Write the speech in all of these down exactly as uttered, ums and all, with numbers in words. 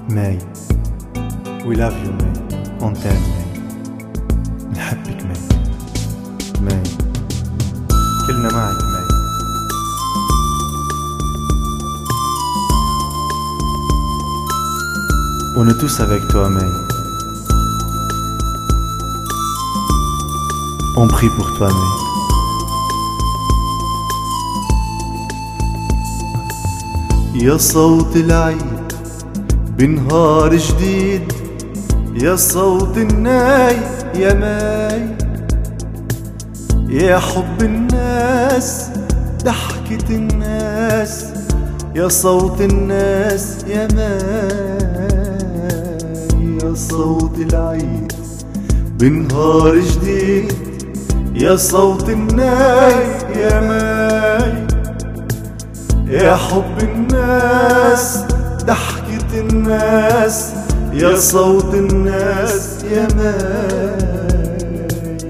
ماي we love you ماي on t'aime ماي نحبك ماي ماي كلنا معك ماي On est tous avec toi ماي On prie pour toi ماي يا صوت العيد بنهار جديد يا صوت الناي يا ماي يا حب الناس ضحكة الناس يا صوت الناس يا ماي يا صوت العيد بنهار جديد يا صوت الناي يا ماي يا حب الناس ضحكة الناس يا صوت الناس يا ماي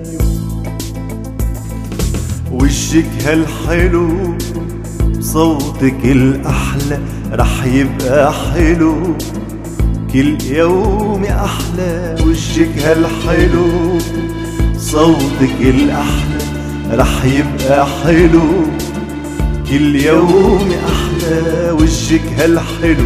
وشك هالحلو صوتك الأحلى رح يبقى حلو كل يوم أحلى وشك هالحلو صوتك الأحلى رح يبقى حلو كل يوم أحلى وشك هالحلو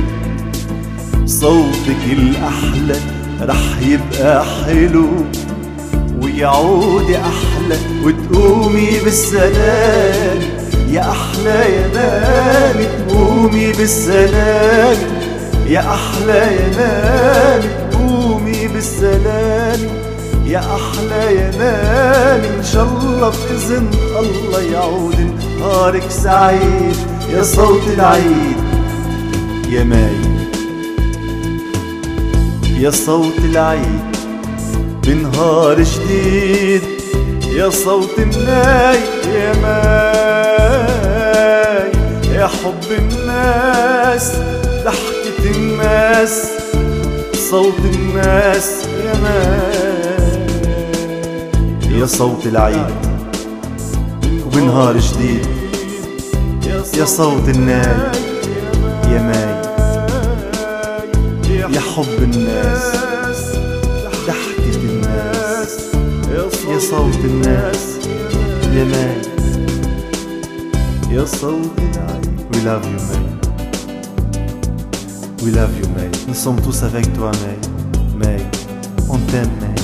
صوتك الأحلى رح يبقى حلو ويعود أحلى وتقومي بالسلام يا أحلى يا مامي تقومي بالسلام يا أحلى يا مامي تقومي بالسلام يا أحلى يا مامي إن شاء الله بإذن الله يعود نهارك سعيد يا صوت العيد يا ماي يا صوت العيد بنهار جديد يا صوت الناي يا ماي يا حب الناس ضحكة الناس صوت الناس يا ماي يا صوت العيد وبنهار جديد يا صوت الناي يا ماي يا حب الناس ضحكة الناس يا صوت الناس يا ماي يا صوت العيد We love you ماي We love you ماي Nous sommes tous avec toi ماي ماي On t'aime ماي